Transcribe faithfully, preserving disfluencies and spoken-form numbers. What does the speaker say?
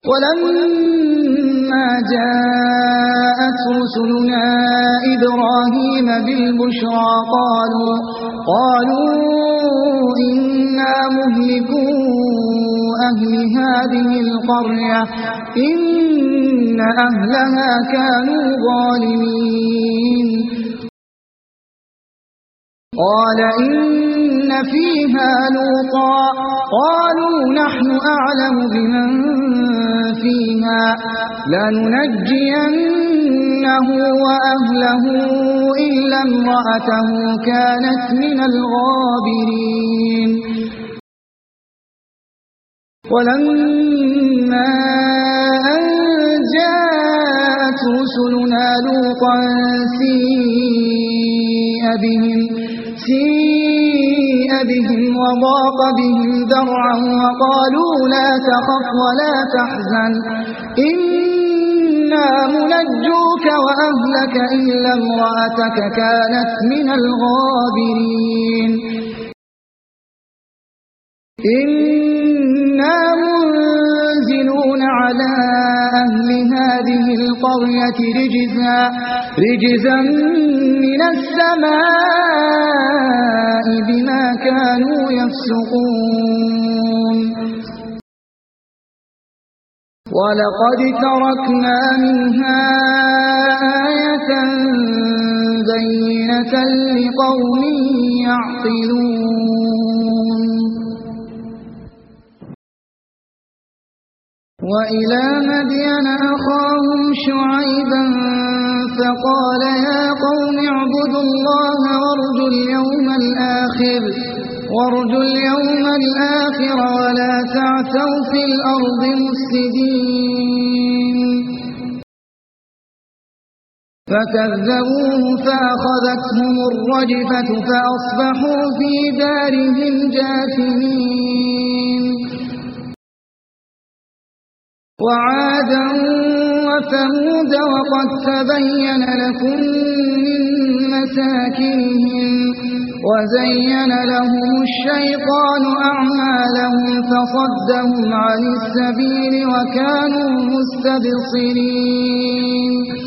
ولما جاءت رسلنا إبراهيم بالبشرى قالوا, قالوا إنا مهلكو أهل هذه القرية إن أهلها كانوا ظالمين. قال إن فيها لوطا قالوا نحن أعلم بمن فيها لننجينه وأهله إلا امرأته كانت من الغابرين. ولما أن جاءت رسلنا لوطا سيء بهم سيء بهم وضاق بهم ذرعا وقالوا لا تخف ولا تحزن إنا منجوك وأهلك إلا امرأتك كانت من الغابرين. إنا منزلون على أهل هذه القرية رجزا, رجزا من السماء بما كانوا يفسقون. ولقد تركنا منها آية بينة لقوم يعقلون. وإلى مدين أخاهم شعيبا فقال يا قوم اعبدوا الله وارجوا اليوم الآخر وارجوا اليوم الآخر ولا تعثوا في الأرض مفسدين. فكذبوه فأخذتهم الرجفة فأصبحوا في دارهم جاثمين. وعادا وثمود وقد تبين لكم من مساكنهم وزين لهم الشيطان أعمالهم فصدهم عن السبيل وكانوا مستبصرين.